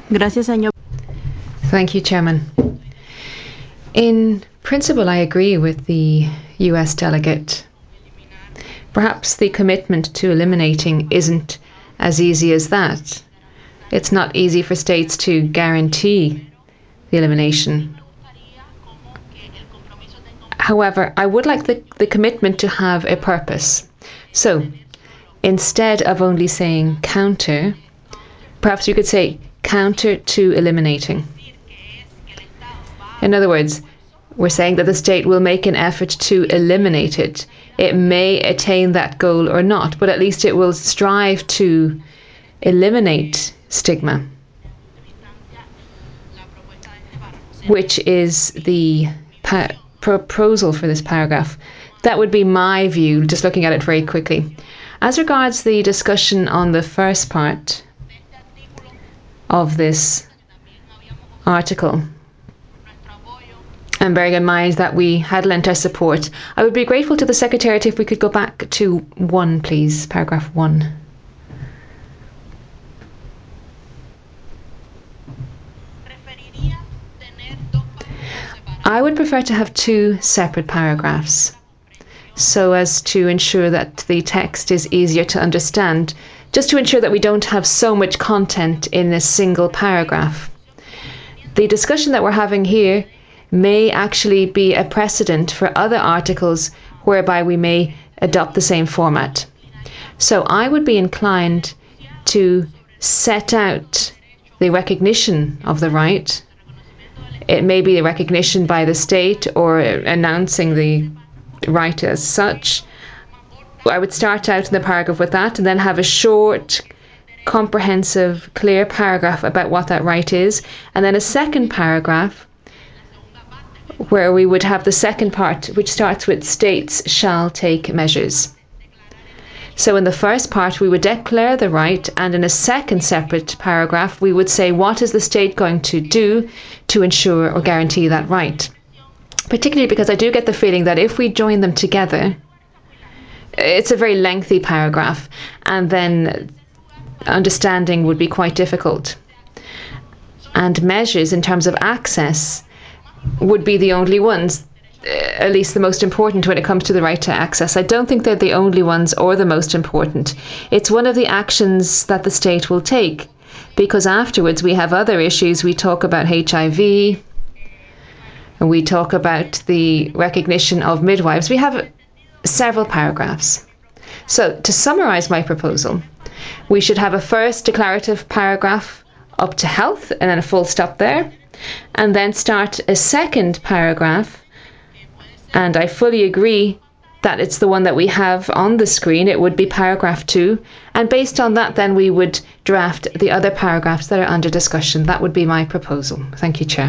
Gracias, señor. Thank you, Chairman. In principle, I agree with the US delegate. Perhaps the commitment to eliminating isn't as easy as that. It's not easy for states to guarantee the elimination. However, I would like the commitment to have a purpose. So, instead of only saying counter, perhaps you could say counter to eliminating. In other words, we're saying that the state will make an effort to eliminate it. It may attain that goal or not, but at least it will strive to eliminate stigma, which is the proposal for this paragraph. That would be my view, just looking at it very quickly. As regards the discussion on the first part of this article, and bearing in mind that we had lent our support, I would be grateful to the Secretariat if we could go back to 1, please, paragraph 1. I would prefer to have 2 separate paragraphs so as to ensure that the text is easier to understand, just to ensure that we don't have so much content in a single paragraph. The discussion that we're having here may actually be a precedent for other articles whereby we may adopt the same format. So I would be inclined to set out the recognition of the right. It may be a recognition by the state or announcing the right as such. I would start out in the paragraph with that and then have a short, comprehensive, clear paragraph about what that right is, and then a second paragraph where we would have the second part, which starts with states shall take measures. So in the first part we would declare the right, and in a second separate paragraph we would say what is the state going to do to ensure or guarantee that right. Particularly because I do get the feeling that if we join them together, it's a very lengthy paragraph, and then understanding would be quite difficult. And measures in terms of access would be the only ones, at least the most important when it comes to the right to access. I don't think they're the only ones or the most important. It's one of the actions that the state will take, because afterwards we have other issues. We talk about HIV, and we talk about the recognition of midwives. We have several paragraphs. So to summarise my proposal, we should have a first declarative paragraph up to health and then a full stop there, and then start a second paragraph, and I fully agree that it's the one that we have on the screen. It would be paragraph 2, and based on that then we would draft the other paragraphs that are under discussion. That would be my proposal. Thank you, Chair.